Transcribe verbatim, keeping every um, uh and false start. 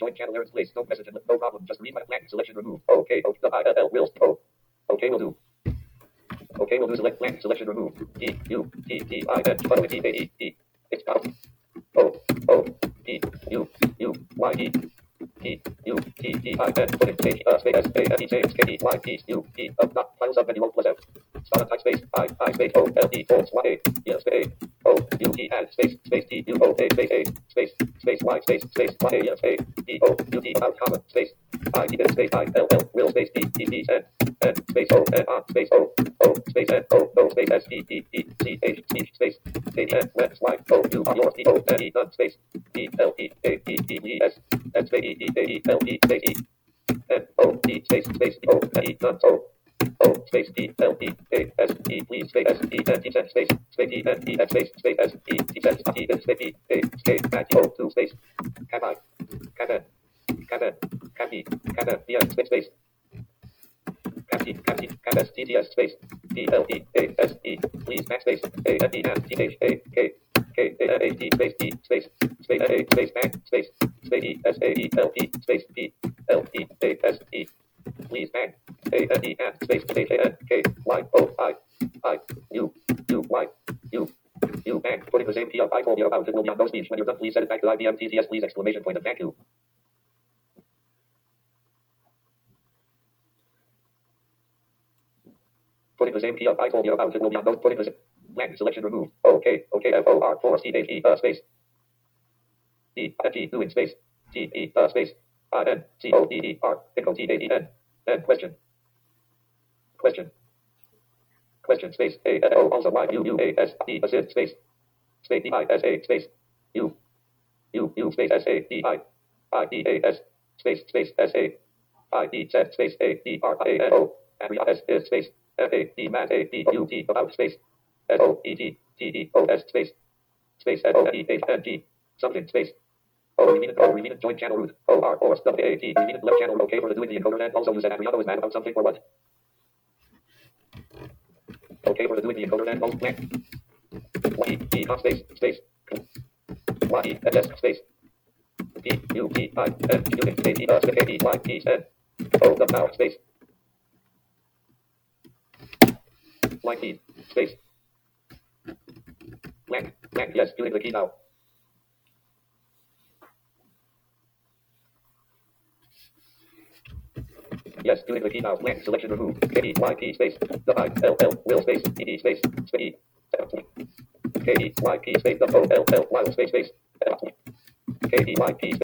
Join channel errands place. No message. No problem. Just read my blank. Selection removed. Okay. O the I L L will. O. Okay, will do. Okay, we'll do select blank. Selection removed. T U T T I N. Funnel T A E E. It's out. O O T U U Y E. T U T T I N. Put in space. Uh, space. S A N E space. K E Y T U T. Up. Not. Final sub menu. Won't plus out. Start type space. I I space O L E. Force Y A. Yeah. Space. O U T and space space T U O A space A space space Y space space Y A yeah, space D O U T without comma space I D space I L L will space D T T N N space O N R space O O space N O O space S T T T C H T space K N Web Y O U R your T O N E none space E L E A T T E S N space E E A E L E space E N O T space space O N E none O O space E L E A S E please space S E N T space space E N E N space space S E T space E N space E A space Matthew O two space Can I Can I Can I Can he Can I D S space space Can he Can he Can S T T S space E L E A S E please Max space A N E N T H A K K A N A T space E space space A space Max space space E S A E L E space E L E A S E please man A N E N space H A N K Y O I I U U Y U U man putting the same key up I told you about it will be on no speech when you're done please send it back to I B M T T S please exclamation point and thank you. Putting the same key up I told you about it will be on no putting the same blank selection removed. Okay okay F O R four C H E uh space E N T doing space T E uh space I N C O D E R Echo T A E N N question question question space A N O also Y U U A S D assist space space D I S A space U U U space S A D I I D A S space space S A I D Z space A D R I A N O and S is space F A D M A T A D U T about space S O E T T E O S space space S O E H N G something space Oh, we mean it. Oh, we mean it. Join channel root. O R or W A T. We mean it. Left channel. Okay, for doing the encoder and also use that Adriano is mad about something or what? Okay, for doing the encoder and also blank. Y E hot space space. Y E S S space. P U T I N U N A T uh space A T Y T N. O the now space. Line key space. Blank blank yes doing the key now. Yes, doing the key now. Blank selection removed. K E Y P space. The I L L will space. E D space. Space. K E Y P space. The O L L Y space space. K E Y P space.